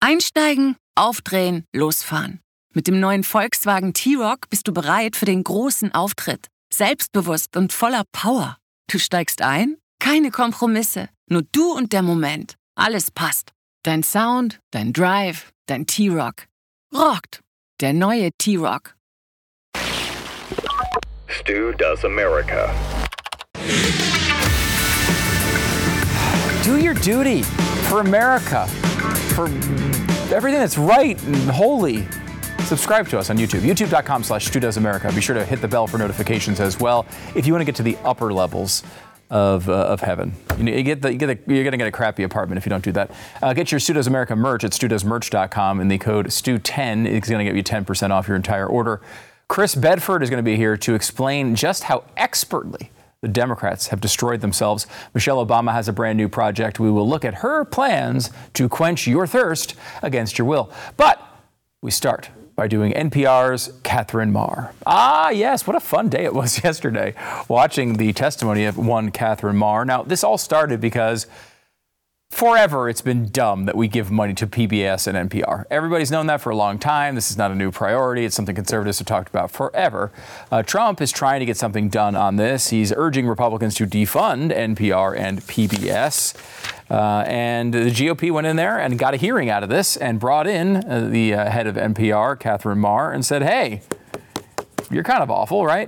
Einsteigen, aufdrehen, losfahren. Mit dem neuen Volkswagen T-Roc bist du bereit für den großen Auftritt. Selbstbewusst und voller Power. Du steigst ein? Keine Kompromisse. Nur du und der Moment. Alles passt. Dein Sound, dein Drive, dein T-Roc. Rockt. Der neue T-Roc. Stu Does America. Do your duty for America. For everything that's right and holy. Subscribe to us on YouTube, youtube.com/StuDoesAmerica. Be sure to hit the bell for notifications as well if you want to get to the upper levels of heaven. You're going to get a crappy apartment if you don't do that. Get your Stu Does America merch at StuDoesMerch.com, and the code STU10 is going to get you 10% off your entire order. Chris Bedford is going to be here to explain just how expertly the Democrats have destroyed themselves. Michelle Obama has a brand new project. We will look at her plans to quench your thirst against your will. But we start by doing NPR's Catherine Maher. Ah, yes, what a fun day it was yesterday, watching the testimony of one Catherine Maher. Now, this all started because forever it's been dumb that we give money to PBS and NPR. Everybody's known that for a long time. This is not a new priority. It's something conservatives have talked about forever. Trump is trying to get something done on this. He's urging Republicans to defund NPR and PBS. And the GOP went in there and got a hearing out of this and brought in the head of NPR, Catherine Maher, and said, hey, you're kind of awful, right?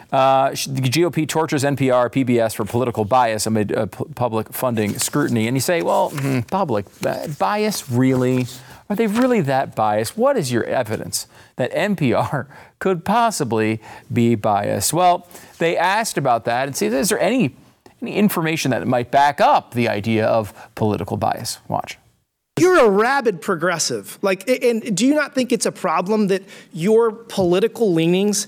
The GOP tortures NPR, PBS for political bias amid public funding scrutiny. And you say, well, public bias, really? Are they really that biased? What is your evidence that NPR could possibly be biased? Well, they asked about that and see, is there any information that might back up the idea of political bias? Watch. You're a rabid progressive. And do you not think it's a problem that your political leanings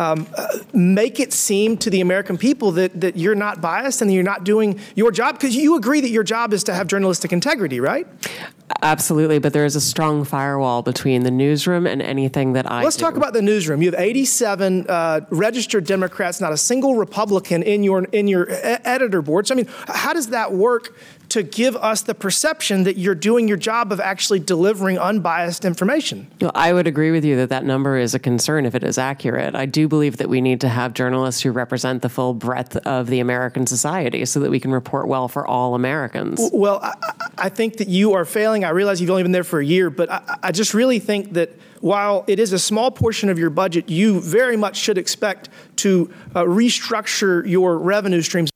make it seem to the American people that you're not biased and that you're not doing your job? Because you agree that your job is to have journalistic integrity, right? Absolutely, but there is a strong firewall between the newsroom and anything that I Let's do. talk about the newsroom. You have 87 registered Democrats, not a single Republican in your editor board. So, I mean, how does that work to give us the perception that you're doing your job of actually delivering unbiased information? Well, I would agree with you that number is a concern if it is accurate. I do believe that we need to have journalists who represent the full breadth of the American society so that we can report well for all Americans. Well, I think that you are failing. I realize you've only been there for a year, but I just really think that while it is a small portion of your budget, you very much should expect to restructure your revenue streams.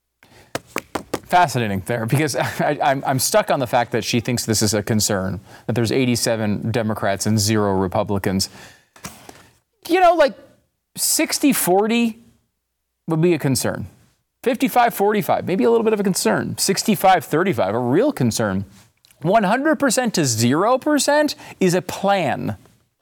Fascinating there, because I'm stuck on the fact that she thinks this is a concern, that there's 87 Democrats and 0 Republicans. You know, like 60-40 would be a concern. 55-45, maybe a little bit of a concern. 65-35, a real concern. 100% to 0% is a plan.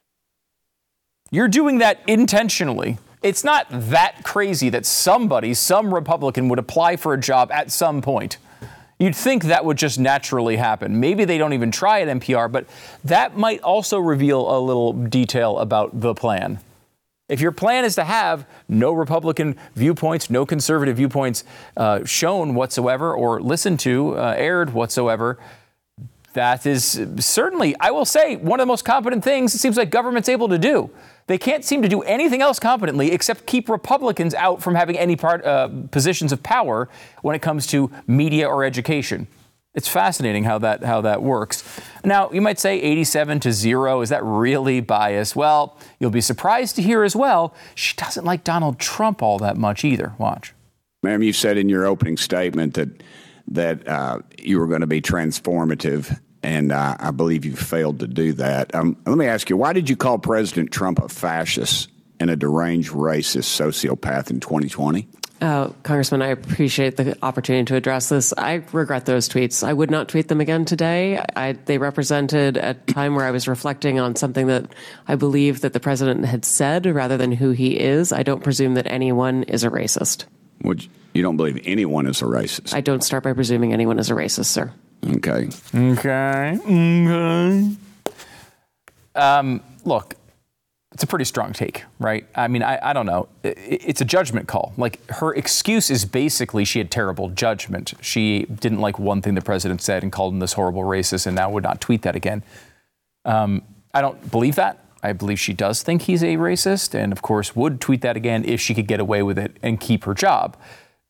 You're doing that intentionally. It's not that crazy that some Republican would apply for a job at some point. You'd think that would just naturally happen. Maybe they don't even try at NPR, but that might also reveal a little detail about the plan. If your plan is to have no Republican viewpoints, no conservative viewpoints shown whatsoever or listened to, aired whatsoever, that is certainly, I will say, one of the most competent things it seems like government's able to do. They can't seem to do anything else competently except keep Republicans out from having any positions of power when it comes to media or education. It's fascinating how that works. Now, you might say 87 to 0. Is that really biased? Well, you'll be surprised to hear as well, she doesn't like Donald Trump all that much either. Watch. Ma'am, you said in your opening statement that you were going to be transformative, and I believe you failed to do that. Let me ask you, why did you call President Trump a fascist and a deranged racist sociopath in 2020? Congressman, I appreciate the opportunity to address this. I regret those tweets. I would not tweet them again today. They represented a time where I was reflecting on something that I believe that the president had said rather than who he is. I don't presume that anyone is a racist. You don't believe anyone is a racist? I don't start by presuming anyone is a racist, sir. Okay. Look, it's a pretty strong take, right? I mean, I don't know. It's a judgment call. Like, her excuse is basically she had terrible judgment. She didn't like one thing the president said and called him this horrible racist and now would not tweet that again. I don't believe that. I believe she does think he's a racist and, of course, would tweet that again if she could get away with it and keep her job.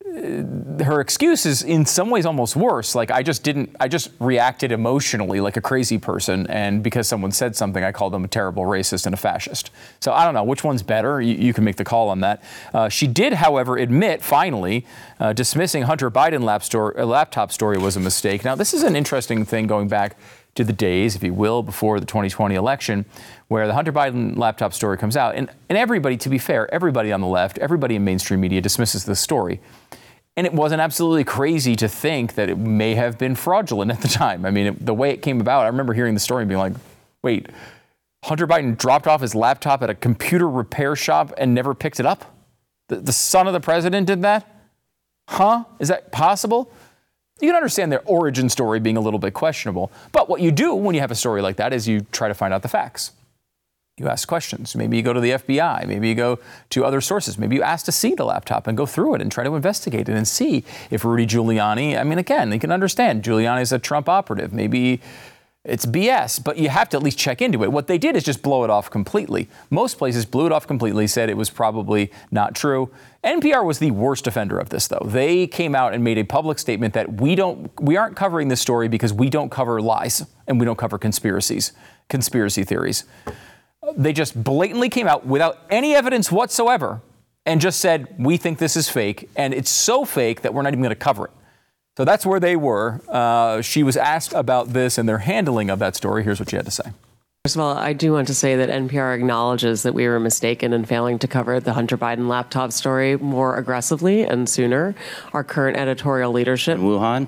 Her excuse is in some ways almost worse. Like, I just reacted emotionally like a crazy person. And because someone said something, I called them a terrible racist and a fascist. So I don't know which one's better. You can make the call on that. She did, however, admit finally dismissing Hunter Biden laptop story was a mistake. Now, this is an interesting thing going back to the days, if you will, before the 2020 election, where the Hunter Biden laptop story comes out. And everybody, to be fair, everybody on the left, everybody in mainstream media dismisses this story. And it wasn't absolutely crazy to think that it may have been fraudulent at the time. I mean, the way it came about, I remember hearing the story and being like, wait, Hunter Biden dropped off his laptop at a computer repair shop and never picked it up? The son of the president did that? Huh? Is that possible? You can understand their origin story being a little bit questionable. But what you do when you have a story like that is you try to find out the facts. You ask questions. Maybe you go to the FBI. Maybe you go to other sources. Maybe you ask to see the laptop and go through it and try to investigate it and see if Rudy Giuliani, I mean, again, you can understand Giuliani's a Trump operative. Maybe it's BS, but you have to at least check into it. What they did is just blow it off completely. Most places blew it off completely, said it was probably not true. NPR was the worst offender of this, though. They came out and made a public statement that we aren't covering this story because we don't cover lies and we don't cover conspiracy theories. They just blatantly came out without any evidence whatsoever and just said, we think this is fake, and it's so fake that we're not even going to cover it. So that's where they were. She was asked about this and their handling of that story. Here's what she had to say. First of all, I do want to say that NPR acknowledges that we were mistaken in failing to cover the Hunter Biden laptop story more aggressively and sooner. Our current editorial leadership. Wuhan?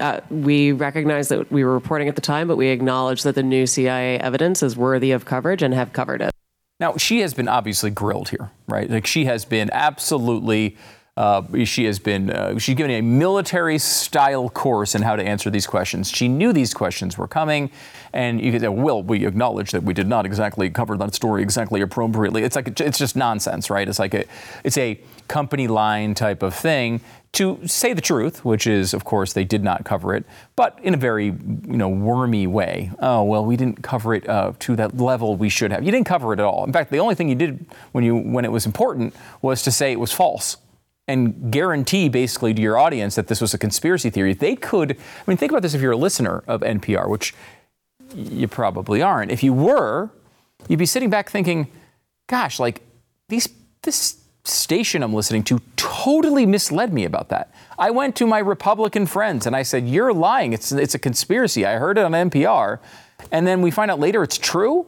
We recognize that we were reporting at the time, but we acknowledge that the new CIA evidence is worthy of coverage and have covered it. Now, she has been obviously grilled here, right? Like, she has been absolutely... she's given a military-style course in how to answer these questions. She knew these questions were coming, and you could say, well, we acknowledge that we did not exactly cover that story exactly appropriately. It's like it's just nonsense, right? It's a company line type of thing to say the truth, which is, of course, they did not cover it, but in a very wormy way. Oh, well, we didn't cover it to that level we should have. You didn't cover it at all. In fact, the only thing you did when it was important was to say it was false and guarantee basically to your audience that this was a conspiracy theory. They could, think about this if you're a listener of NPR, which you probably aren't. If you were, you'd be sitting back thinking, gosh, like this station I'm listening to totally misled me about that. I went to my Republican friends and I said, you're lying. It's a conspiracy. I heard it on NPR. And then we find out later it's true.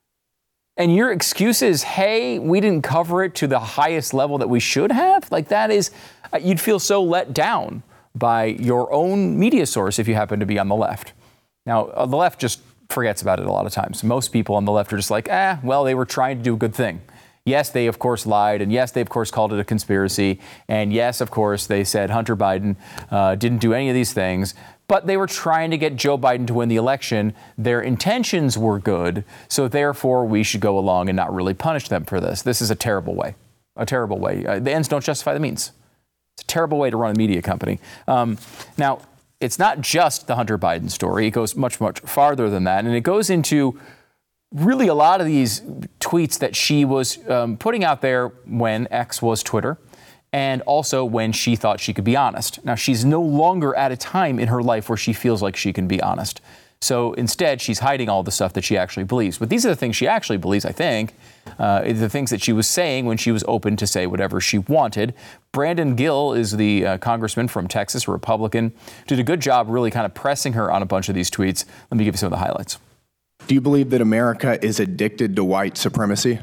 And your excuse is, hey, we didn't cover it to the highest level that we should have? Like, that is, you'd feel so let down by your own media source if you happen to be on the left. Now, the left just forgets about it a lot of times. Most people on the left are just like, well, they were trying to do a good thing. Yes, they, of course, lied. And yes, they, of course, called it a conspiracy. And yes, of course, they said Hunter Biden didn't do any of these things. But they were trying to get Joe Biden to win the election. Their intentions were good. So therefore, we should go along and not really punish them for this. This is a terrible way. A terrible way. The ends don't justify the means. It's a terrible way to run a media company. Now, it's not just the Hunter Biden story. It goes much, much farther than that. And it goes into really a lot of these tweets that she was putting out there when X was Twitter, and also when she thought she could be honest. Now, she's no longer at a time in her life where she feels like she can be honest. So instead, she's hiding all the stuff that she actually believes. But these are the things she actually believes, I think. The things that she was saying when she was open to say whatever she wanted. Brandon Gill is the congressman from Texas, a Republican. Did a good job really kind of pressing her on a bunch of these tweets. Let me give you some of the highlights. Do you believe that America is addicted to white supremacy?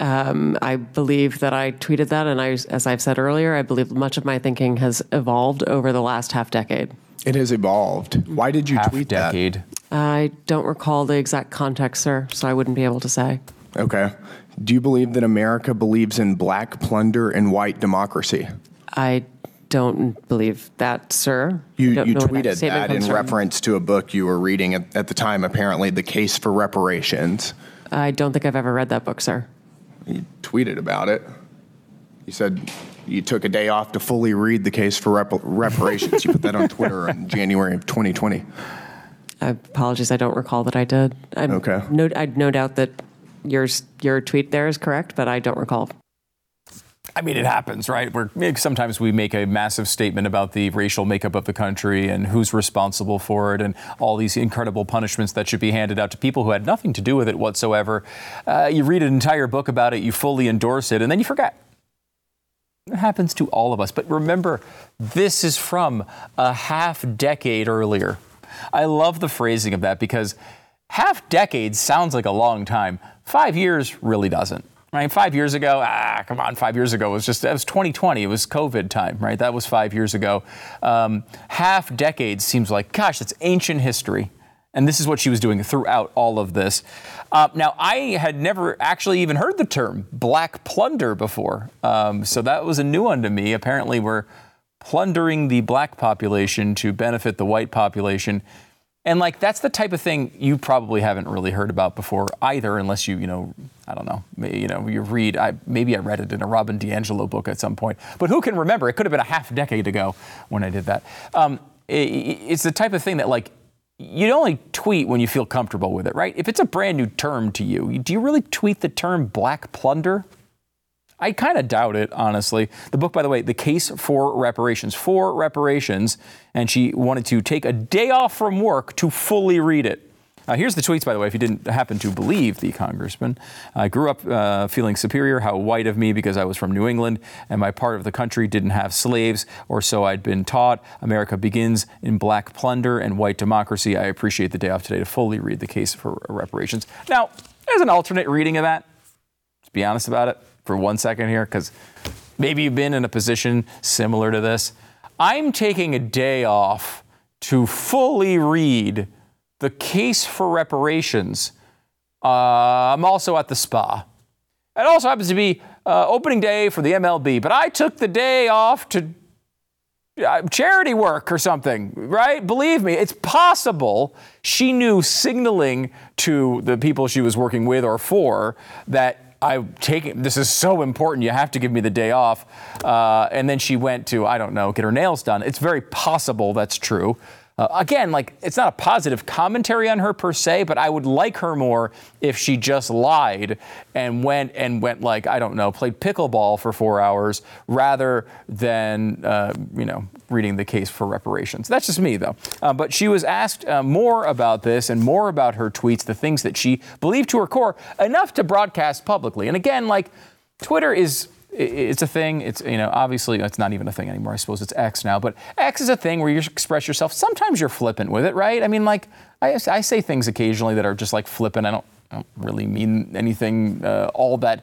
I believe that I tweeted that, and as I've said earlier, I believe much of my thinking has evolved over the last half decade. It has evolved. Why did you tweet that? I don't recall the exact context, sir, so I wouldn't be able to say. Okay. Do you believe that America believes in black plunder and white democracy? I don't believe that, sir. You tweeted that in reference to a book you were reading at the time, apparently, The Case for Reparations. I don't think I've ever read that book, sir. You tweeted about it. You said you took a day off to fully read The Case for Reparations. You put that on Twitter in January of 2020. Apologies, I don't recall that I did. Okay. I'd no doubt that your tweet there is correct, but I don't recall. I mean, it happens, right? Sometimes we make a massive statement about the racial makeup of the country and who's responsible for it and all these incredible punishments that should be handed out to people who had nothing to do with it whatsoever. You read an entire book about it, you fully endorse it, and then you forget. It happens to all of us. But remember, this is from a half decade earlier. I love the phrasing of that because half decade sounds like a long time. 5 years really doesn't. Right? 5 years ago, 5 years ago was 2020. It was COVID time, right? That was 5 years ago. Half decade seems like, gosh, it's ancient history. And this is what she was doing throughout all of this. Now, I had never actually even heard the term black plunder before. So that was a new one to me. Apparently, we're plundering the black population to benefit the white population. And like, that's the type of thing you probably haven't really heard about before either, unless you read, maybe I read it in a Robin DiAngelo book at some point, but who can remember? It could have been a half decade ago when I did that. It's the type of thing that like, you only tweet when you feel comfortable with it, right? If it's a brand new term to you, do you really tweet the term black plunder? I kind of doubt it, honestly. The book, by the way, The Case for Reparations, and she wanted to take a day off from work to fully read it. Here's the tweets, by the way, if you didn't happen to believe the congressman. I grew up feeling superior, how white of me, because I was from New England and my part of the country didn't have slaves, or so I'd been taught. America begins in black plunder and white democracy. I appreciate the day off today to fully read The Case for Reparations. Now, as an alternate reading of that, let's be honest about it for 1 second here, because maybe you've been in a position similar to this. I'm taking a day off to fully read The Case for Reparations. I'm also at the spa. It also happens to be opening day for the MLB, but I took the day off to charity work or something, right? Believe me, it's possible she knew signaling to the people she was working with or for that this is so important, you have to give me the day off. And then she went to, I don't know, get her nails done. It's very possible that's true. Again, like, it's not a positive commentary on her per se, but I would like her more if she just lied and went like, I don't know, played pickleball for 4 hours rather than, reading The Case for Reparations. That's just me, though. But she was asked more about this and more about her tweets, the things that she believed to her core, enough to broadcast publicly. And again, like, Twitter it's a thing. It's, obviously it's not even a thing anymore. I suppose it's X now, but X is a thing where you express yourself. Sometimes you're flippant with it, right? I mean, like, I say things occasionally that are just like flippant. I don't really mean anything all that,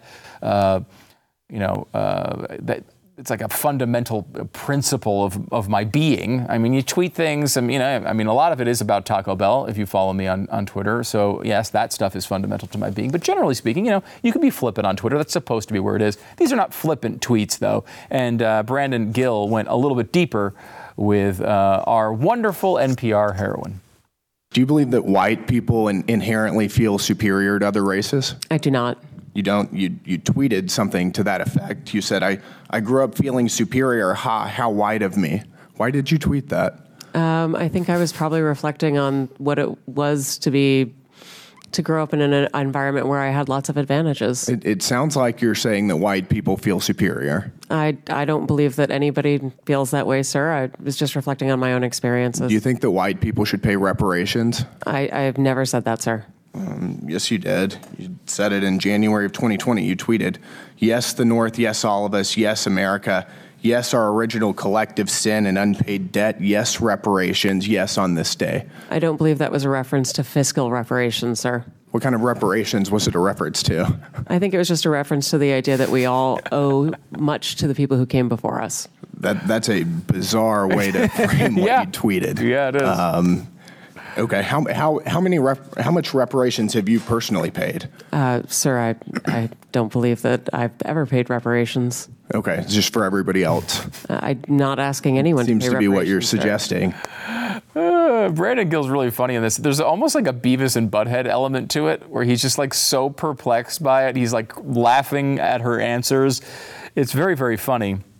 that it's like a fundamental principle of my being. I mean, you tweet things, and, a lot of it is about Taco Bell, if you follow me on Twitter. So, yes, that stuff is fundamental to my being. But generally speaking, you can be flippant on Twitter. That's supposed to be where it is. These are not flippant tweets, though. And Brandon Gill went a little bit deeper with our wonderful NPR heroine. Do you believe that white people inherently feel superior to other races? I do not. You don't? You tweeted something to that effect. You said, I grew up feeling superior. How white of me. Why did you tweet that? I think I was probably reflecting on what it was to grow up in an environment where I had lots of advantages. It sounds like you're saying that white people feel superior. I don't believe that anybody feels that way, sir. I was just reflecting on my own experiences. Do you think that white people should pay reparations? I have never said that, sir. Yes, you did. You said it in January of 2020. You tweeted, yes, the North, yes, all of us, yes, America, yes, our original collective sin and unpaid debt, yes, reparations, yes, on this day. I don't believe that was a reference to fiscal reparations, sir. What kind of reparations was it a reference to? I think it was just a reference to the idea that we all owe much to the people who came before us. That's a bizarre way to frame what you tweeted. Yeah, it is. Okay, how much reparations have you personally paid? Sir, I don't believe that I've ever paid reparations. Okay, it's just for everybody else. I'm not asking anyone Seems to pay to be what you're reparations, suggesting. Brandon Gill's really funny in this. There's almost like a Beavis and Butthead element to it, where he's just like so perplexed by it. He's like laughing at her answers. It's very, very funny.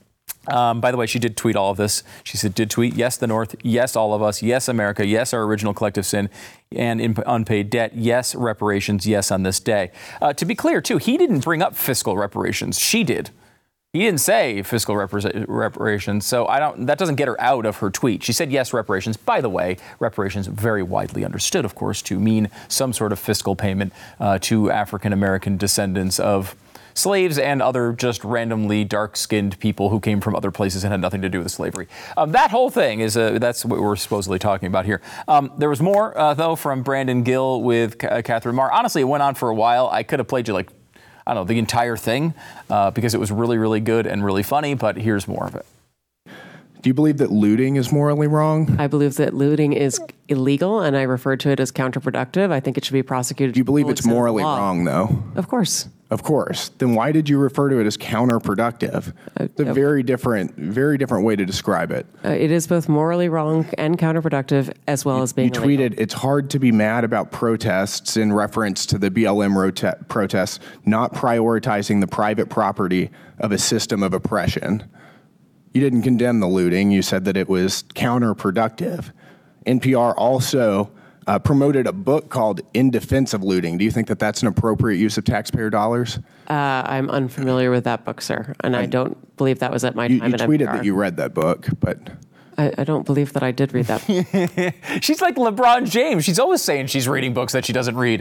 By the way, she did tweet all of this. She said, did tweet, yes, the North, yes, all of us, yes, America, yes, our original collective sin, and unpaid debt, yes, reparations, yes, on this day. To be clear, too, he didn't bring up fiscal reparations. She did. He didn't say fiscal reparations, so that doesn't get her out of her tweet. She said, yes, reparations. By the way, reparations very widely understood, of course, to mean some sort of fiscal payment to African-American descendants of slaves and other just randomly dark-skinned people who came from other places and had nothing to do with slavery. That whole thing is that's what we're supposedly talking about here. There was more, though, from Brandon Gill with Catherine Maher. Honestly, it went on for a while. I could have played you, the entire thing because it was really, really good and really funny, but here's more of it. Do you believe that looting is morally wrong? I believe that looting is illegal, and I refer to it as counterproductive. I think it should be prosecuted. Do you believe it's morally wrong, though? Of course. Of course. Then why did you refer to it as counterproductive? It's a very different way to describe it. It is both morally wrong and counterproductive, as well as being illegal. You tweeted, it's hard to be mad about protests in reference to the BLM protests, not prioritizing the private property of a system of oppression. You didn't condemn the looting. You said that it was counterproductive. NPR also promoted a book called In Defense of Looting. Do you think that that's an appropriate use of taxpayer dollars? I'm unfamiliar with that book, sir, and I don't believe that was at my time at NPR. You tweeted that you read that book, but I don't believe that I did read that book. She's like LeBron James. She's always saying she's reading books that she doesn't read.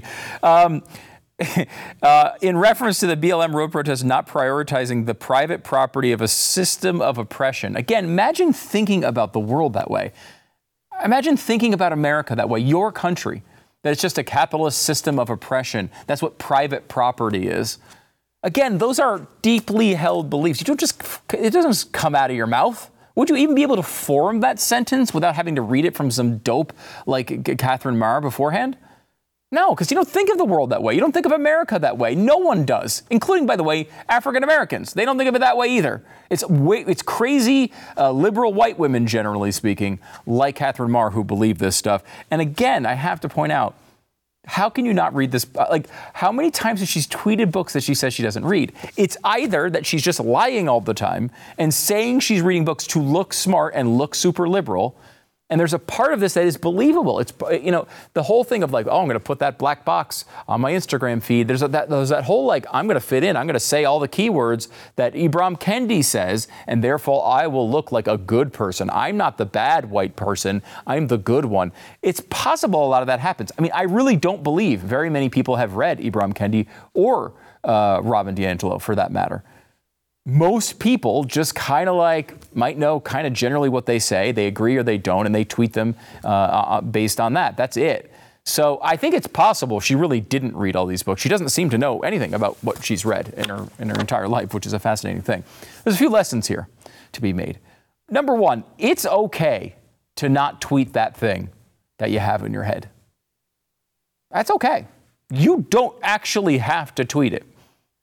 In reference to the BLM road protest not prioritizing the private property of a system of oppression. Again, imagine thinking about the world that way. Imagine thinking about America that way, your country, that it's just a capitalist system of oppression. That's what private property is. Again, those are deeply held beliefs. It doesn't just come out of your mouth. Would you even be able to form that sentence without having to read it from some dope like Catherine Maher beforehand? No, because you don't think of the world that way. You don't think of America that way. No one does, including, by the way, African Americans. They don't think of it that way either. It's crazy liberal white women, generally speaking, like Catherine Maher, who believe this stuff. And again, I have to point out, how can you not read this? How many times has she tweeted books that she says she doesn't read? It's either that she's just lying all the time and saying she's reading books to look smart and look super liberal. And there's a part of this that is believable. It's, the whole thing of I'm going to put that black box on my Instagram feed. There's that whole I'm going to fit in. I'm going to say all the keywords that Ibram Kendi says, and therefore I will look like a good person. I'm not the bad white person. I'm the good one. It's possible a lot of that happens. I mean, I really don't believe very many people have read Ibram Kendi or Robin DiAngelo, for that matter. Most people just kind of might know kind of generally what they say. They agree or they don't, and they tweet them based on that. That's it. So I think it's possible she really didn't read all these books. She doesn't seem to know anything about what she's read in her entire life, which is a fascinating thing. There's a few lessons here to be made. Number one, it's okay to not tweet that thing that you have in your head. That's okay. You don't actually have to tweet it.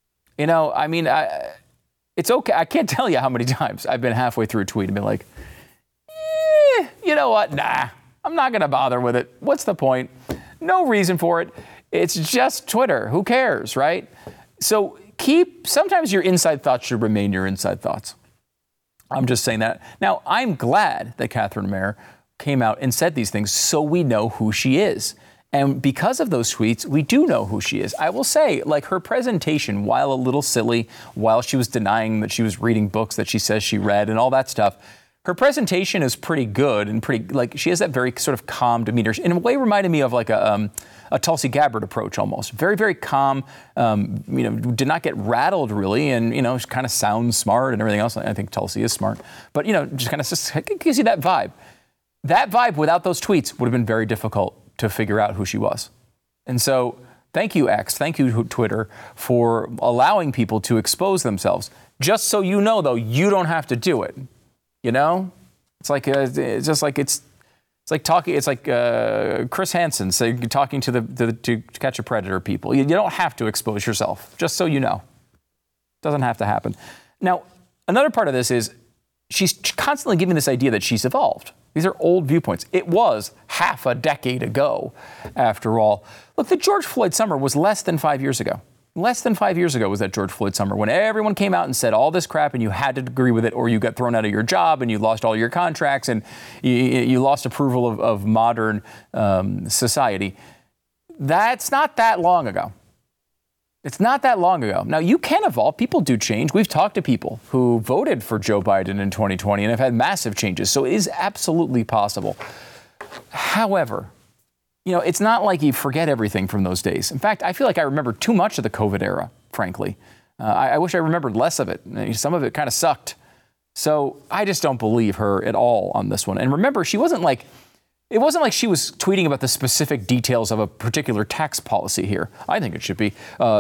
It's okay. I can't tell you how many times I've been halfway through a tweet and been like, you know what? Nah, I'm not going to bother with it. What's the point? No reason for it. It's just Twitter. Who cares, right? So sometimes your inside thoughts should remain your inside thoughts. I'm just saying that. Now, I'm glad that Catherine Maher came out and said these things so we know who she is. And because of those tweets, we do know who she is. I will say, her presentation, while a little silly, while she was denying that she was reading books that she says she read and all that stuff, her presentation is pretty good and pretty, she has that very sort of calm demeanor. In a way, reminded me of a Tulsi Gabbard approach almost. Very, very calm, did not get rattled really, and, she kind of sounds smart and everything else. I think Tulsi is smart. But, just kind of gives you that vibe. That vibe without those tweets would have been very difficult to figure out who she was. And so thank you, X, thank you, Twitter, for allowing people to expose themselves. Just so you know, though, you don't have to do it. It's like Chris Hansen talking to Catch a Predator people. You don't have to expose yourself, just so you know. Doesn't have to happen. Now, another part of this is she's constantly giving this idea that she's evolved. These are old viewpoints. It was half a decade ago, after all. Look, the George Floyd summer was less than 5 years ago. Less than 5 years ago was that George Floyd summer when everyone came out and said all this crap and you had to agree with it or you got thrown out of your job and you lost all your contracts and you lost approval of modern society. That's not that long ago. It's not that long ago. Now, you can evolve. People do change. We've talked to people who voted for Joe Biden in 2020 and have had massive changes. So it is absolutely possible. However, it's not like you forget everything from those days. In fact, I feel like I remember too much of the COVID era, frankly. I wish I remembered less of it. Some of it kind of sucked. So I just don't believe her at all on this one. And remember, it wasn't like she was tweeting about the specific details of a particular tax policy here. I think it should be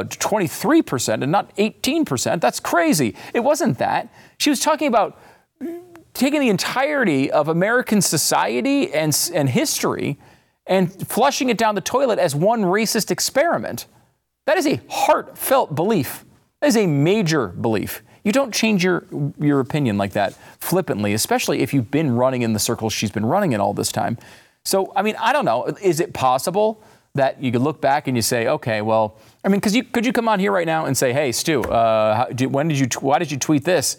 23% and not 18%. That's crazy. It wasn't that. She was talking about taking the entirety of American society and history and flushing it down the toilet as one racist experiment. That is a heartfelt belief. That is a major belief. You don't change your opinion like that flippantly, especially if you've been running in the circles she's been running in all this time. So, I don't know. Is it possible that you could look back and you say, okay, well, could you come on here right now and say, hey, Stu, why did you tweet this,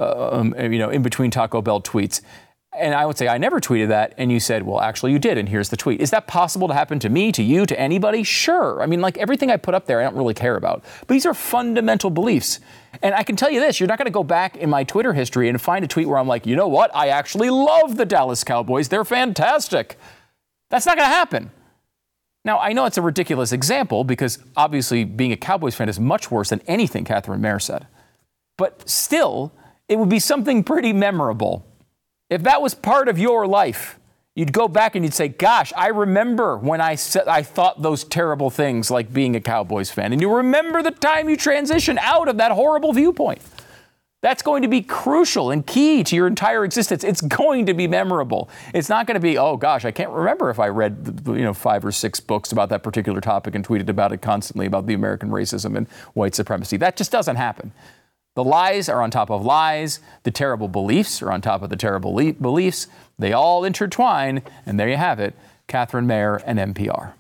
in between Taco Bell tweets? And I would say, I never tweeted that. And you said, well, actually, you did. And here's the tweet. Is that possible to happen to me, to you, to anybody? Sure. Everything I put up there, I don't really care about. But these are fundamental beliefs. And I can tell you this, you're not going to go back in my Twitter history and find a tweet where I'm like, you know what? I actually love the Dallas Cowboys. They're fantastic. That's not going to happen. Now, I know it's a ridiculous example because obviously being a Cowboys fan is much worse than anything Catherine Mayer said. But still, it would be something pretty memorable. If that was part of your life, you'd go back and you'd say, gosh, I remember when I thought those terrible things like being a Cowboys fan. And you remember the time you transitioned out of that horrible viewpoint. That's going to be crucial and key to your entire existence. It's going to be memorable. It's not going to be, oh, gosh, I can't remember if I read 5 or 6 books about that particular topic and tweeted about it constantly about the American racism and white supremacy. That just doesn't happen. The lies are on top of lies. The terrible beliefs are on top of the terrible beliefs. They all intertwine. And there you have it. Catherine Mayer and NPR.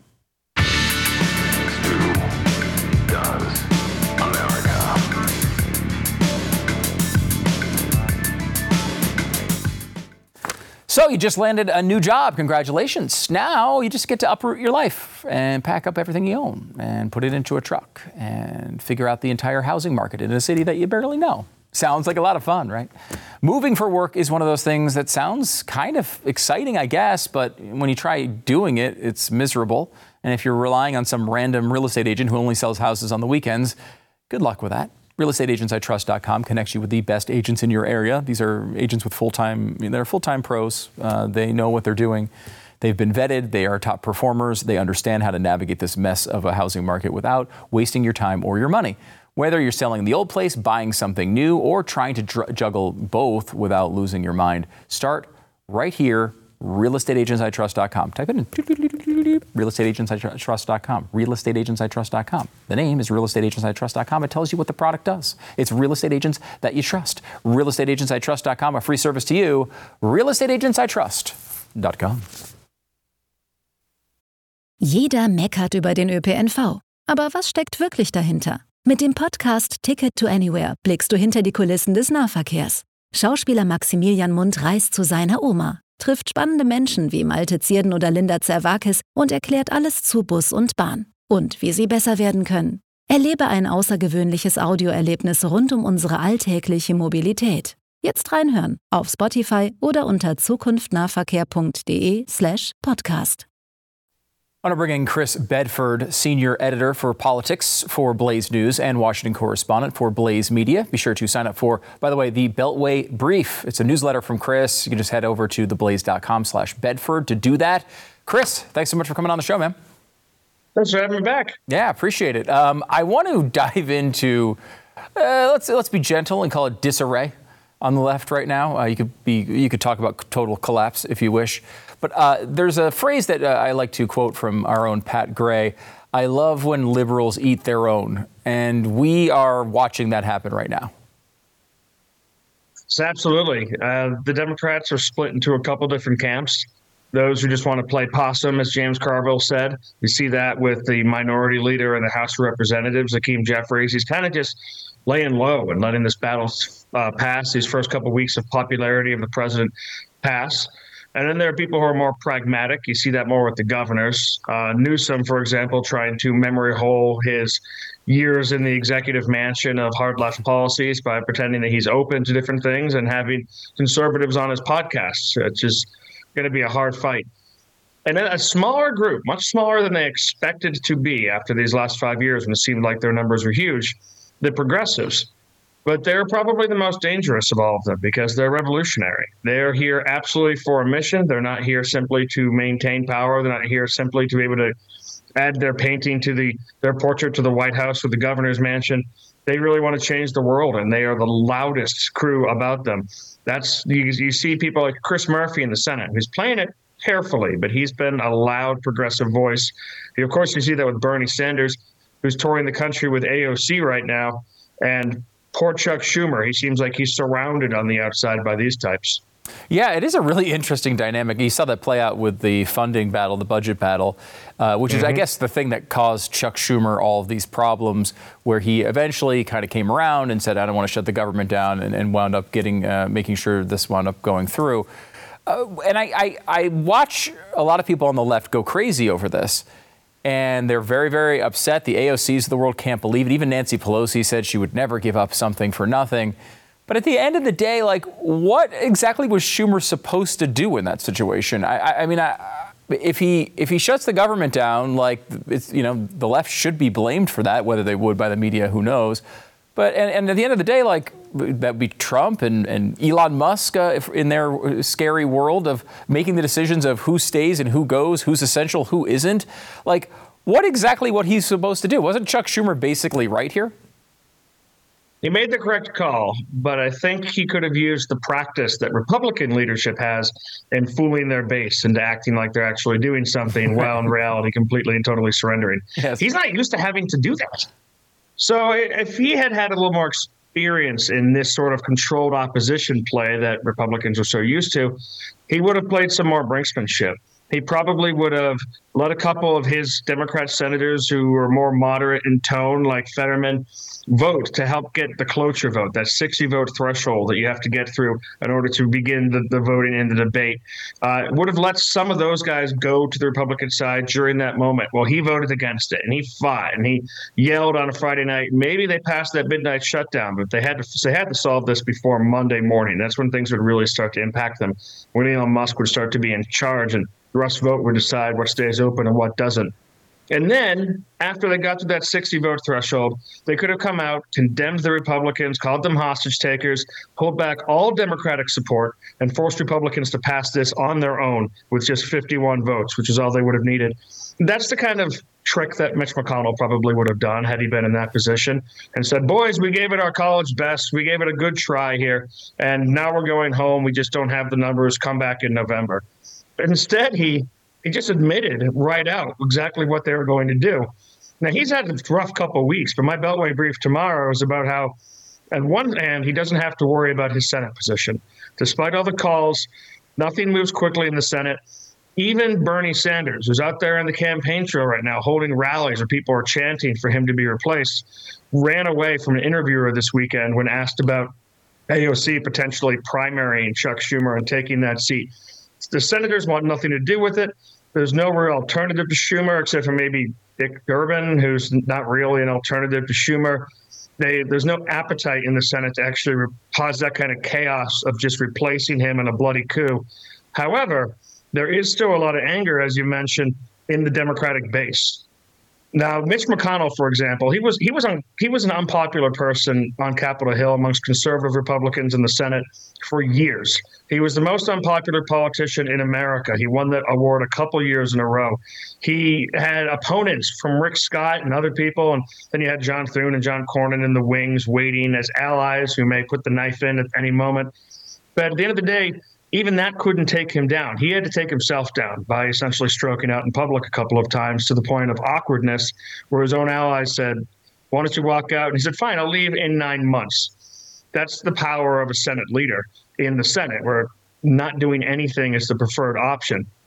Stu does America. So you just landed a new job. Congratulations. Now you just get to uproot your life and pack up everything you own and put it into a truck and figure out the entire housing market in a city that you barely know. Sounds like a lot of fun, right? Moving for work is one of those things that sounds kind of exciting, I guess, but when you try doing it, it's miserable. And if you're relying on some random real estate agent who only sells houses on the weekends, good luck with that. RealestateAgentsITrust.com connects you with the best agents in your area. These are agents with they're full-time pros. They know what they're doing. They've been vetted. They are top performers. They understand how to navigate this mess of a housing market without wasting your time or your money. Whether you're selling the old place, buying something new, or trying to juggle both without losing your mind, start right here. RealestateAgentsITrust.com. Type it in. RealestateAgentsITrust.com. RealestateAgentsITrust.com. The name is RealestateAgentsITrust.com. It tells you what the product does. It's real estate agents that you trust. RealestateAgentsITrust.com. A free service to you. RealestateAgentsITrust.com. Jeder meckert über den ÖPNV. Aber was steckt wirklich dahinter? Mit dem Podcast Ticket to Anywhere blickst du hinter die Kulissen des Nahverkehrs. Schauspieler Maximilian Mundt reist zu seiner Oma, trifft spannende Menschen wie Malte Zierden oder Linda Zerwakis und erklärt alles zu Bus und Bahn und wie sie besser werden können. Erlebe ein außergewöhnliches Audioerlebnis rund um unsere alltägliche Mobilität. Jetzt reinhören auf Spotify oder unter zukunftnahverkehr.de/podcast. I want to bring in Chris Bedford, senior editor for politics for Blaze News and Washington correspondent for Blaze Media. Be sure to sign up for, by the way, the Beltway Brief. It's a newsletter from Chris. You can just head over to theblaze.com/Bedford to do that. Chris, thanks so much for coming on the show, man. Thanks for having me back. Yeah, appreciate it. I want to dive into, let's be gentle and call it disarray on the left right now. You could talk about total collapse if you wish. But there's a phrase that I like to quote from our own Pat Gray. I love when liberals eat their own. And we are watching that happen right now. Absolutely. The Democrats are split into a couple different camps. those who just want to play possum, as James Carville said. You see that with the minority leader in the House of Representatives, Hakeem Jeffries. He's kind of just laying low and letting this battle pass, these first couple of weeks of popularity of the president pass. And then there are people who are more pragmatic. You see that more with the governors. Newsom, for example, trying to memory hole his years in the executive mansion of hard left policies by pretending that he's open to different things and having conservatives on his podcasts. It's just going to be a hard fight. And then a smaller group, much smaller than they expected to be after these last 5 years when it seemed like their numbers were huge, the progressives. But they're probably the most dangerous of all of them because they're revolutionary. They're here absolutely for a mission. They're not here simply to maintain power. They're not here simply to be able to add their painting to their portrait to the White House or the governor's mansion. They really want to change the world, and they are the loudest crew about them. That's you see people like Chris Murphy in the Senate, who's playing it carefully, but he's been a loud progressive voice. Of course, you see that with Bernie Sanders, who's touring the country with AOC right now, and poor Chuck Schumer. He seems like he's surrounded on the outside by these types. Yeah, it is a really interesting dynamic. You saw that play out with the funding battle, the budget battle, which is, I guess, the thing that caused Chuck Schumer all of these problems, where he eventually kind of came around and said, I don't want to shut the government down, and wound up making sure this wound up going through. And I watch a lot of people on the left go crazy over this. And they're very, very upset. The AOCs of the world can't believe it. Even Nancy Pelosi said she would never give up something for nothing. But at the end of the day, like, what exactly was Schumer supposed to do in that situation? I mean, if he shuts the government down, like, it's, the left should be blamed for that. Whether they would by the media, who knows? But and at the end of the day, like, that would be Trump and Elon Musk in their scary world of making the decisions of who stays and who goes, who's essential, who isn't. Like, what exactly what he's supposed to do? Wasn't Chuck Schumer basically right here? He made the correct call, but I think he could have used the practice that Republican leadership has in fooling their base into acting like they're actually doing something while in reality completely and totally surrendering. Yes. He's not used to having to do that. So if he had a little more experience in this sort of controlled opposition play that Republicans are so used to, he would have played some more brinksmanship. He probably would have let a couple of his Democrat senators who were more moderate in tone, like Fetterman, vote to help get the cloture vote, that 60-vote threshold that you have to get through in order to begin the voting in the debate. Would have let some of those guys go to the Republican side during that moment. Well, he voted against it, and he fought, and he yelled on a Friday night. Maybe they passed that midnight shutdown, but they had to solve this before Monday morning. That's when things would really start to impact them, when Elon Musk would start to be in charge, and Russ Vought would decide what stays open and what doesn't. And then, after they got to that 60-vote threshold, they could have come out, condemned the Republicans, called them hostage takers, pulled back all Democratic support, and forced Republicans to pass this on their own with just 51 votes, which is all they would have needed. That's the kind of trick that Mitch McConnell probably would have done had he been in that position, and said, boys, we gave it our college best. We gave it a good try here, and now we're going home. We just don't have the numbers. Come back in November. Instead, he just admitted right out exactly what they were going to do. Now, he's had a rough couple of weeks, but my Beltway brief tomorrow is about how, on one hand, he doesn't have to worry about his Senate position. Despite all the calls, nothing moves quickly in the Senate. Even Bernie Sanders, who's out there in the campaign trail right now, holding rallies where people are chanting for him to be replaced, ran away from an interviewer this weekend when asked about AOC potentially primarying Chuck Schumer and taking that seat. The senators want nothing to do with it. There's no real alternative to Schumer except for maybe Dick Durbin, who's not really an alternative to Schumer. There's no appetite in the Senate to actually cause that kind of chaos of just replacing him in a bloody coup. However, there is still a lot of anger, as you mentioned, in the Democratic base. Now, Mitch McConnell, for example, he was an unpopular person on Capitol Hill amongst conservative Republicans in the Senate for years. He was the most unpopular politician in America. He won that award a couple years in a row. He had opponents from Rick Scott and other people, and then you had John Thune and John Cornyn in the wings waiting as allies who may put the knife in at any moment. But at the end of the day, even that couldn't take him down. He had to take himself down by essentially stroking out in public a couple of times to the point of awkwardness where his own allies said, why don't you walk out? And he said, fine, I'll leave in 9 months. That's the power of a Senate leader in the Senate, where not doing anything is the preferred option.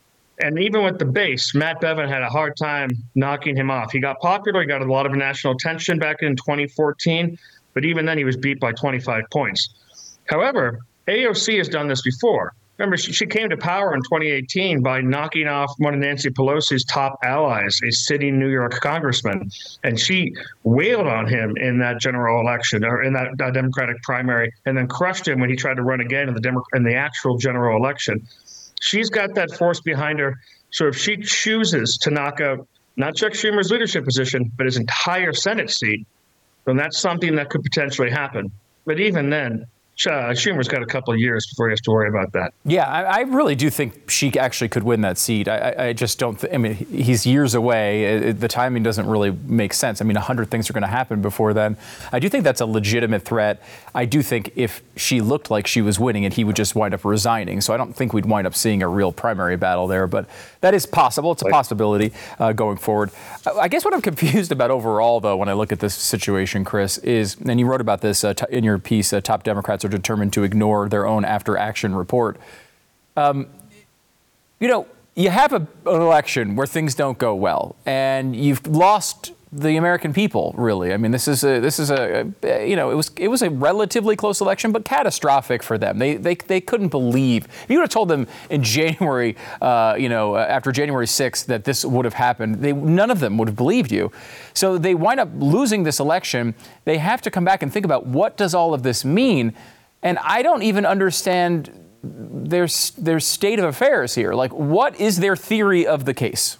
And even with the base, Matt Bevin had a hard time knocking him off. He got popular. He got a lot of national attention back in 2014, but even then he was beat by 25 points. However, AOC has done this before. Remember, she came to power in 2018 by knocking off one of Nancy Pelosi's top allies, a sitting New York congressman. And she wailed on him in that general election, or in that Democratic primary, and then crushed him when he tried to run again in the actual general election. She's got that force behind her. So if she chooses to knock out not Chuck Schumer's leadership position, but his entire Senate seat, then that's something that could potentially happen. But even then, Schumer's got a couple of years before he has to worry about that. Yeah, I really do think she actually could win that seat. I just don't I mean, he's years away. The timing doesn't really make sense. I mean, 100 things are going to happen before then. I do think that's a legitimate threat. I do think if she looked like she was winning it, he would just wind up resigning. So I don't think we'd wind up seeing a real primary battle there. But that is possible. It's a possibility going forward. I guess what I'm confused about overall, though, when I look at this situation, Chris, is, and you wrote about this in your piece, Top Democrats are determined to ignore their own after-action report. You know, you have an election where things don't go well, and you've lost the American people, really. I mean, this is a you know, it was a relatively close election, but catastrophic for them. They couldn't believe. If you would have told them in January, after January 6th that this would have happened, none of them would have believed you. So they wind up losing this election. They have to come back and think about, what does all of this mean? And I don't even understand their state of affairs here. Like, what is their theory of the case?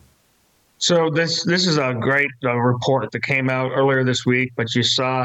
So this is a great report that came out earlier this week, but you saw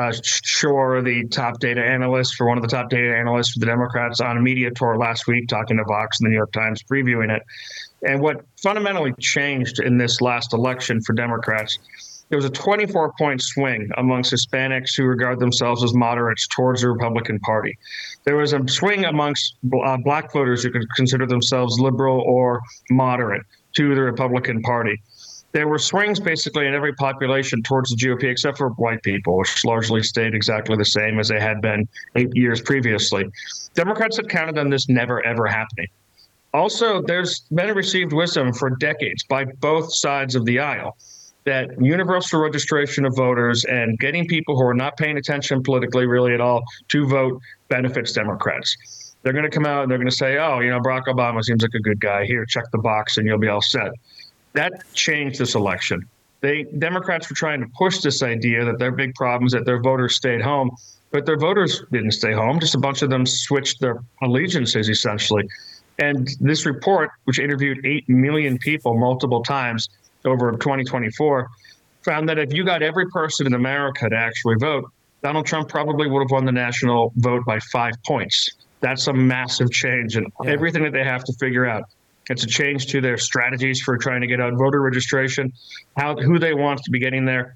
Shore, the top data analyst for one of the top data analysts for the Democrats, on a media tour last week, talking to Vox and the New York Times, previewing it. And what fundamentally changed in this last election for Democrats, there was a 24-point swing amongst Hispanics who regard themselves as moderates towards the Republican Party. There was a swing amongst black voters who could consider themselves liberal or moderate to the Republican Party. There were swings basically in every population towards the GOP, except for white people, which largely stayed exactly the same as they had been 8 years previously. Democrats had counted on this never, ever happening. Also, there's been received wisdom for decades by both sides of the aisle that universal registration of voters and getting people who are not paying attention politically really at all to vote benefits Democrats. They're going to come out and they're going to say, oh, you know, Barack Obama seems like a good guy. Here, check the box and you'll be all set. That changed this election. Democrats were trying to push this idea that their big problem is that their voters stayed home, but their voters didn't stay home. Just a bunch of them switched their allegiances, essentially. And this report, which interviewed 8 million people multiple times over 2024, found that if you got every person in America to actually vote, Donald Trump probably would have won the national vote by 5 points. That's a massive change in everything that they have to figure out. It's a change to their strategies for trying to get out voter registration, who they want to be getting there.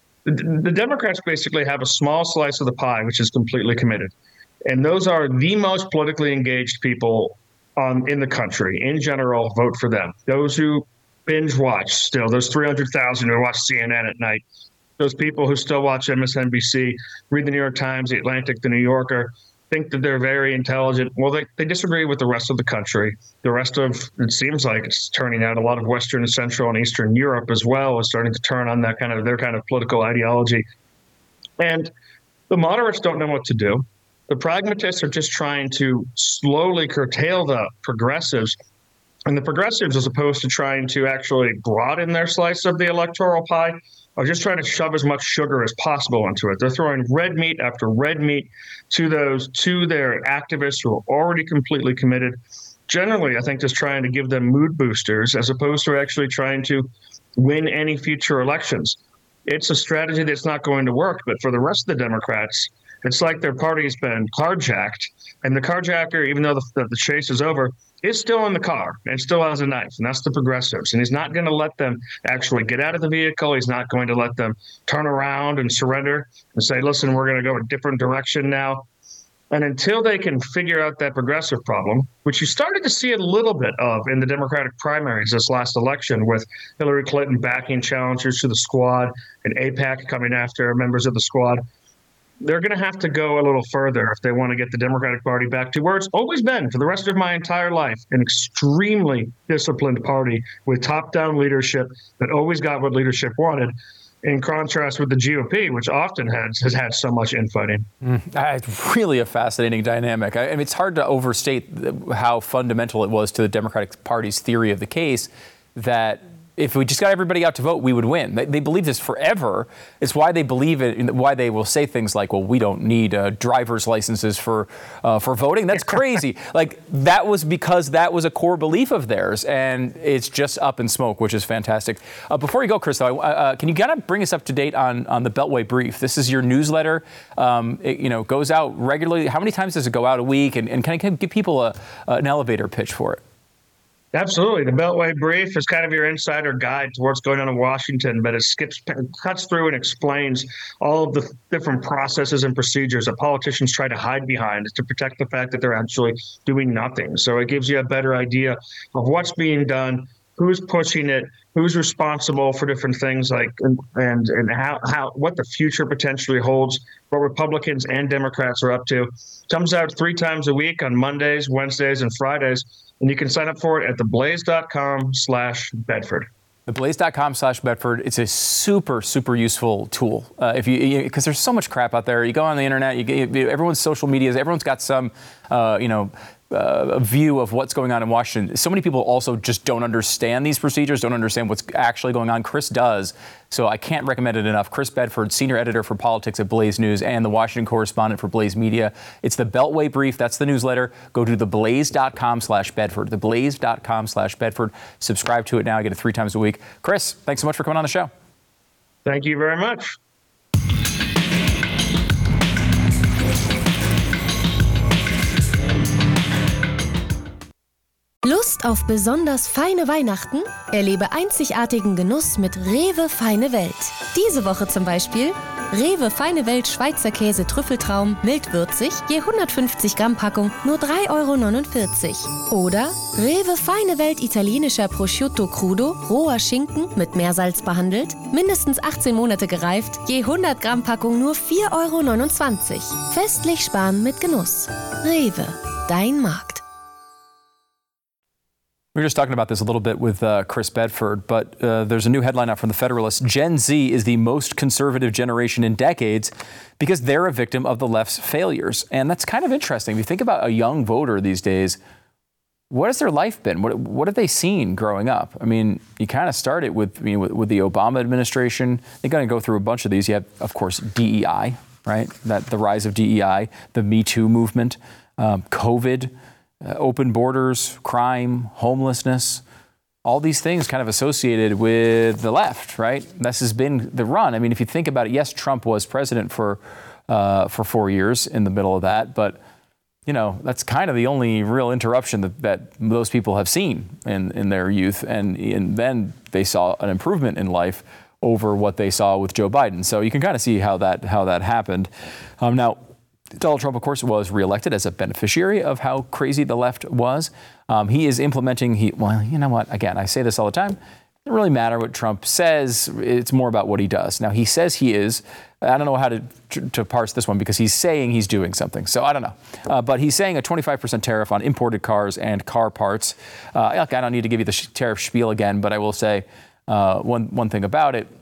The Democrats basically have a small slice of the pie, which is completely committed. And those are the most politically engaged people in the country. In general, vote for them. Those who binge watch still, those 300,000 who watch CNN at night, those people who still watch MSNBC, read the New York Times, the Atlantic, the New Yorker, think that they're very intelligent. Well, they disagree with the rest of the country. The rest of, it seems like it's turning out, a lot of Western and Central and Eastern Europe as well is starting to turn on their kind of political ideology. And the moderates don't know what to do. The pragmatists are just trying to slowly curtail the progressives. And the progressives, as opposed to trying to actually broaden their slice of the electoral pie, are just trying to shove as much sugar as possible into it. They're throwing red meat after red meat to their activists who are already completely committed. Generally, I think just trying to give them mood boosters as opposed to actually trying to win any future elections. It's a strategy that's not going to work. But for the rest of the Democrats, it's like their party's been carjacked, and the carjacker, even though the chase is over, is still in the car and still has a knife, and that's the progressives. And he's not going to let them actually get out of the vehicle. He's not going to let them turn around and surrender and say, listen, we're going to go a different direction now. And until they can figure out that progressive problem, which you started to see a little bit of in the Democratic primaries this last election, with Hillary Clinton backing challengers to the squad and AIPAC coming after members of the squad, they're going to have to go a little further if they want to get the Democratic Party back to where it's always been for the rest of my entire life, an extremely disciplined party with top-down leadership that always got what leadership wanted, in contrast with the GOP, which often has had so much infighting. It's really a fascinating dynamic. I mean, it's hard to overstate how fundamental it was to the Democratic Party's theory of the case that if we just got everybody out to vote, we would win. They believe this forever. It's why they believe it, why they will say things like, well, we don't need driver's licenses for voting. That's crazy. Like, that was because that was a core belief of theirs, and it's just up in smoke, which is fantastic. Before you go, Chris, though, can you kind of bring us up to date on the Beltway Brief? This is your newsletter. It goes out regularly. How many times does it go out a week? And can I give people an elevator pitch for it? Absolutely. The Beltway Brief is kind of your insider guide to what's going on in Washington, but it cuts through and explains all of the different processes and procedures that politicians try to hide behind to protect the fact that they're actually doing nothing. So it gives you a better idea of what's being done, who's pushing it, who's responsible for different things, like and how what the future potentially holds, what Republicans and Democrats are up to. Comes out 3 times a week on Mondays, Wednesdays, and Fridays. And you can sign up for it at theblaze.com/Bedford. Theblaze.com/Bedford. It's a super, super useful tool. Because there's so much crap out there. You go on the internet, everyone's social medias, everyone's got some, a view of what's going on in Washington. So many people also just don't understand these procedures, don't understand what's actually going on. Chris does. So I can't recommend it enough. Chris Bedford, senior editor for politics at Blaze News and the Washington correspondent for Blaze Media. It's the Beltway Brief. That's the newsletter. Go to theblaze.com/Bedford. Theblaze.com/Bedford. Subscribe to it now. I get it 3 times a week. Chris, thanks so much for coming on the show. Thank you very much. Lust auf besonders feine Weihnachten? Erlebe einzigartigen Genuss mit Rewe Feine Welt. Diese Woche zum Beispiel Rewe Feine Welt Schweizer Käse Trüffeltraum mildwürzig, je 150 Gramm Packung nur 3,49 €. Oder Rewe Feine Welt italienischer Prosciutto Crudo, roher Schinken mit Meersalz behandelt, mindestens 18 Monate gereift, je 100 Gramm Packung nur 4,29 €. Festlich sparen mit Genuss. Rewe, dein Markt. We were just talking about this a little bit with Chris Bedford, but there's a new headline out from The Federalist. Gen Z is the most conservative generation in decades because they're a victim of the left's failures. And that's kind of interesting. If you think about a young voter these days, what has their life been? What have they seen growing up? I mean, you kind of start it with the Obama administration. They're going to go through a bunch of these. You have, of course, DEI, right? The rise of DEI, the Me Too movement, COVID, open borders, crime, homelessness, all these things kind of associated with the left, right? This has been the run. I mean, if you think about it, yes, Trump was president for 4 years in the middle of that, but that's kind of the only real interruption that those people have seen in their youth, and then they saw an improvement in life over what they saw with Joe Biden. So you can kind of see how that happened. Now, Donald Trump, of course, was reelected as a beneficiary of how crazy the left was. He is implementing, well, you know what? Again, I say this all the time. It doesn't really matter what Trump says. It's more about what he does. Now, he says he is. I don't know how to parse this one because he's saying he's doing something. So I don't know. But he's saying a 25% tariff on imported cars and car parts. I don't need to give you the tariff spiel again, but I will say one thing about it.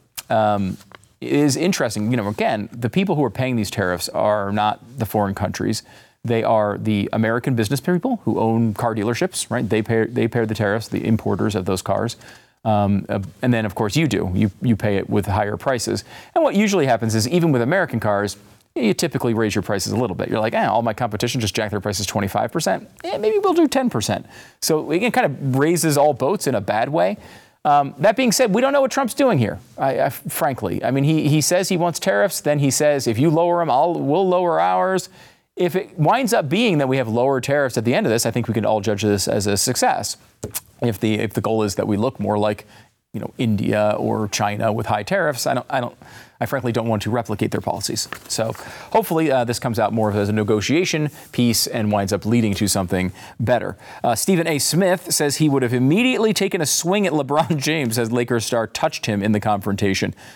It is interesting, again, the people who are paying these tariffs are not the foreign countries. They are the American business people who own car dealerships, right? They pay the tariffs, the importers of those cars. And then, of course, you do. You pay it with higher prices. And what usually happens is, even with American cars, you typically raise your prices a little bit. You're like, all my competition just jacked their prices 25%. Maybe we'll do 10%. So it kind of raises all boats in a bad way. That being said, we don't know what Trump's doing here, frankly. I mean, he says he wants tariffs. Then he says, if you lower them, we'll lower ours. If it winds up being that we have lower tariffs at the end of this, I think we can all judge this as a success. If the goal is that we look more like, India or China with high tariffs, I frankly don't want to replicate their policies. So hopefully this comes out more as a negotiation piece and winds up leading to something better. Stephen A. Smith says he would have immediately taken a swing at LeBron James as Lakers star touched him in the confrontation.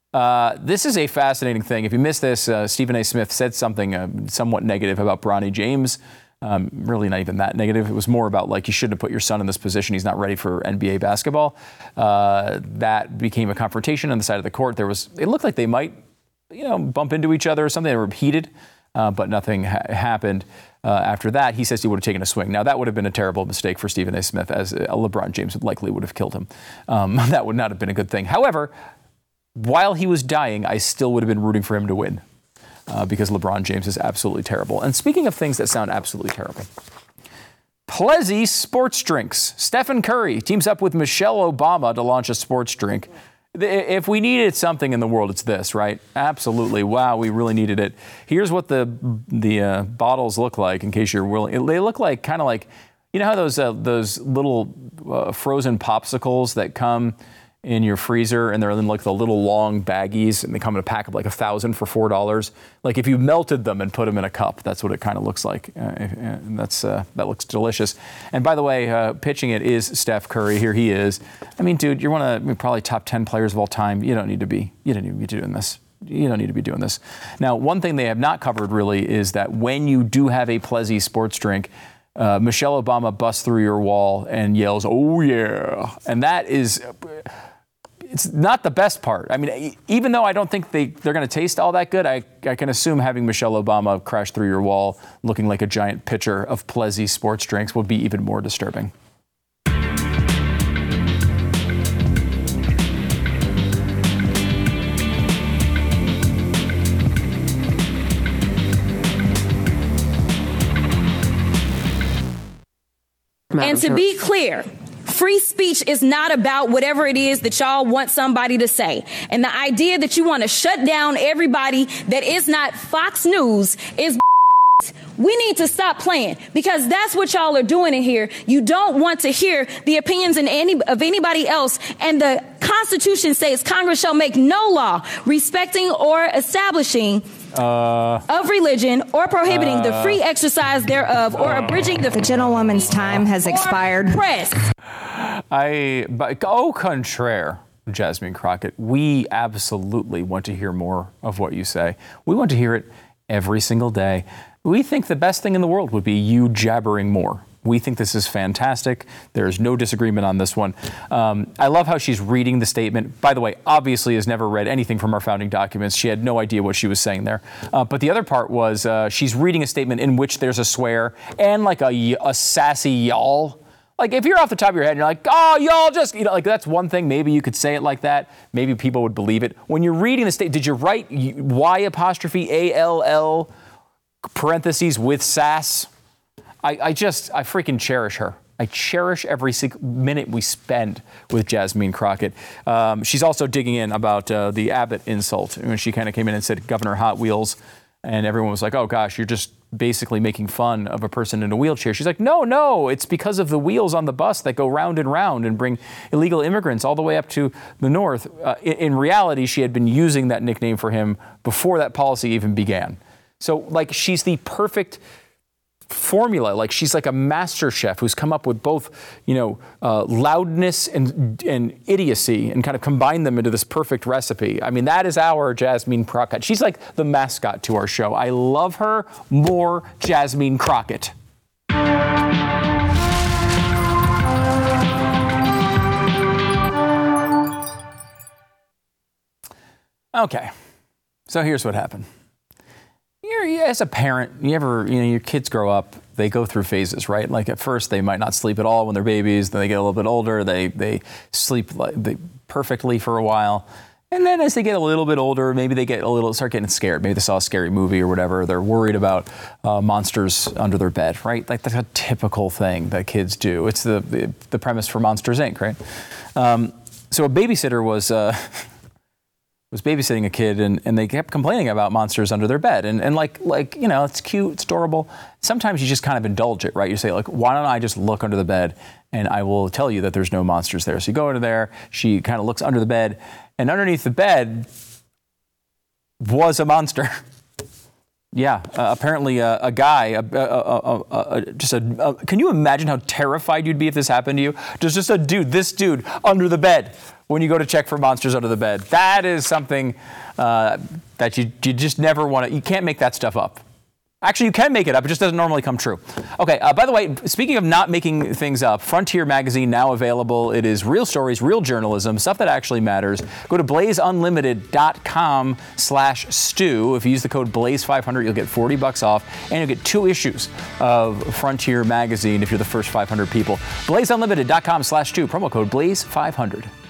This is a fascinating thing. If you missed this, Stephen A. Smith said something somewhat negative about Bronny James. Really not even that negative. It was more about like, you shouldn't have put your son in this position. He's not ready for NBA basketball. That became a confrontation on the side of the court. It looked like they might, bump into each other or something. They were heated, but nothing happened. After that, he says he would have taken a swing. Now, that would have been a terrible mistake for Stephen A. Smith, as LeBron James likely would have killed him. That would not have been a good thing. However, while he was dying, I still would have been rooting for him to win because LeBron James is absolutely terrible. And speaking of things that sound absolutely terrible, Plezzy sports drinks. Stephen Curry teams up with Michelle Obama to launch a sports drink. If we needed something in the world, it's this, right? Absolutely. Wow, we really needed it. Here's what the bottles look like, in case you're willing. They look like kind of like, how those little frozen popsicles that come in your freezer, and they're in like the little long baggies, and they come in a pack of like 1,000 for $4. Like if you melted them and put them in a cup, that's what it kind of looks like. And that looks delicious. And by the way, pitching it is Steph Curry. Here he is. I mean, dude, you're one of the probably top 10 players of all time. You don't need to be doing this. You don't need to be doing this. Now, one thing they have not covered really is that when you do have a Plezzy sports drink, Michelle Obama busts through your wall and yells, "Oh yeah!" And that is. It's not the best part. I mean, even though I don't think they're going to taste all that good, I can assume having Michelle Obama crash through your wall looking like a giant pitcher of Plezzy sports drinks would be even more disturbing. And to be clear, free speech is not about whatever it is that y'all want somebody to say. And the idea that you want to shut down everybody that is not Fox News is we need to stop playing, because that's what y'all are doing in here. You don't want to hear the opinions of anybody else. And the Constitution says Congress shall make no law respecting or establishing of religion or prohibiting the free exercise thereof or abridging the gentlewoman's time has expired. Press. Au contraire, Jasmine Crockett, we absolutely want to hear more of what you say. We want to hear it every single day. We think the best thing in the world would be you jabbering more. We think this is fantastic. There's no disagreement on this one. I love how she's reading the statement. By the way, obviously has never read anything from our founding documents. She had no idea what she was saying there. But the other part was she's reading a statement in which there's a swear and like a sassy y'all. Like if you're off the top of your head and you're like, oh, y'all just, like that's one thing. Maybe you could say it like that. Maybe people would believe it. When you're reading the statement, did you write Y''ALL parentheses with sass? I freaking cherish her. I cherish every minute we spend with Jasmine Crockett. She's also digging in about the Abbott insult. When she kind of came in and said Governor Hot Wheels, and everyone was like, oh gosh, you're just basically making fun of a person in a wheelchair. She's like, no, it's because of the wheels on the bus that go round and round and bring illegal immigrants all the way up to the north. In reality, she had been using that nickname for him before that policy even began. So like she's the perfect formula. Like she's like a master chef who's come up with both, loudness and idiocy and kind of combined them into this perfect recipe. I mean, that is our Jasmine Crockett. She's like the mascot to our show. I love her. More Jasmine Crockett. Okay, so here's what happened. As a parent, your kids grow up, they go through phases, right? Like at first they might not sleep at all when they're babies, then they get a little bit older, they sleep perfectly for a while. And then as they get a little bit older, maybe they start getting scared. Maybe they saw a scary movie or whatever. They're worried about monsters under their bed, right? Like that's a typical thing that kids do. It's the premise for Monsters, Inc., right? So a babysitter was babysitting a kid and they kept complaining about monsters under their bed. And like, it's cute, it's adorable. Sometimes you just kind of indulge it, right? You say like, why don't I just look under the bed and I will tell you that there's no monsters there. So you go under there, she kind of looks under the bed, and underneath the bed was a monster. Yeah, apparently a guy, can you imagine how terrified you'd be if this happened to you? Just this dude under the bed when you go to check for monsters under the bed. That is something that you just never want to, you can't make that stuff up. Actually, you can make it up. It just doesn't normally come true. Okay, by the way, speaking of not making things up, Frontier Magazine now available. It is real stories, real journalism, stuff that actually matters. Go to blazeunlimited.com/stew. If you use the code BLAZE500, you'll get $40 off, and you'll get 2 issues of Frontier Magazine if you're the first 500 people. BlazeUnlimited.com/stew, promo code BLAZE500.